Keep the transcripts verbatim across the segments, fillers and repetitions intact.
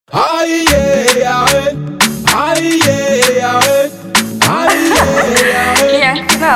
Aïe, aïe, aïe, aïe, aïe, aïe, Yeah, no.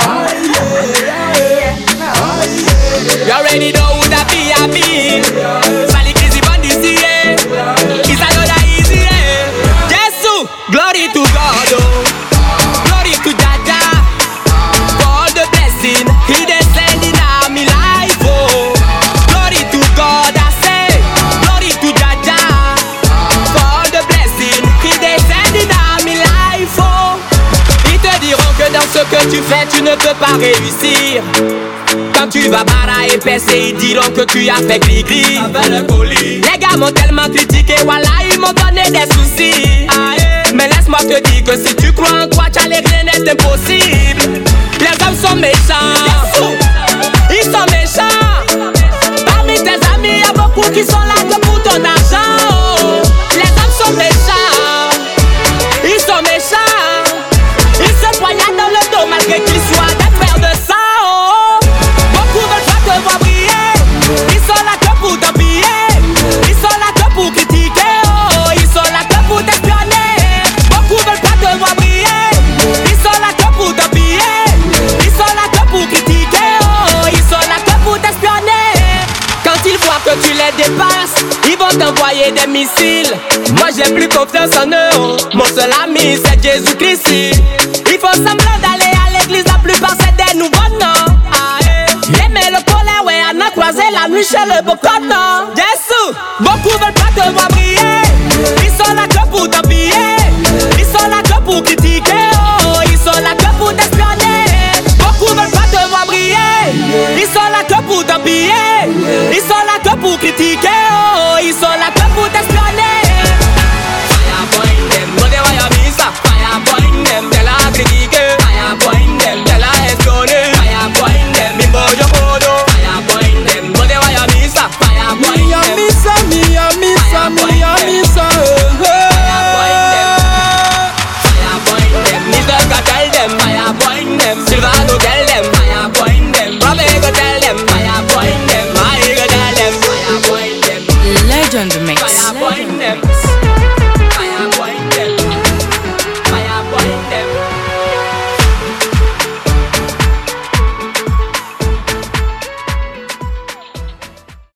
You already know who that be, I be. Sally Kizzy Bandisi, yeah. It's another easy, yeah. Jesus, glory to God, oh. Glory to Jaja. For all the blessing He descending on me life, oh. Glory to God, I say. Glory to Jaja. For all the blessing He descending on me life, oh. Ils te diront que dans ce que tu fais, tu ne peux pas réussir. Quand tu vas barra et percer, ils diront que tu as fait gris-gris. Les gars m'ont tellement critiqué, voilà, ils m'ont donné des soucis. Mais laisse-moi te dire que si tu crois en toi, t'allais, rien n'est impossible. Les hommes sont méchants, ils sont méchants. Parmi tes amis, y'a beaucoup qui sont là que pour ton argent. Les hommes sont méchants, ils sont méchants. Ils se poignardent dans le dos malgré qu'ils soient des frères de sang. Beaucoup veulent pas te voir briller. Ils sont là que pour t'appuyer. Ils sont là que pour critiquer, oh. Ils sont là que pour t'espionner. Beaucoup veulent pas te voir briller. Ils sont là que pour t'appuyer. Ils sont là que pour critiquer, oh. Ils sont là que pour t'espionner. Quand ils voient que tu les dépasses, ils vont t'envoyer des missiles. Moi j'ai plus confiance en eux, oh. Mon seul ami c'est Jésus-Christ. Il faut semblant d'aller à l'église, la plupart c'est des nouveaux noms. Aimer le colère, ouais, on a croisé la nuit chez le beau coton. Jésus, beaucoup veulent pas te voir briller.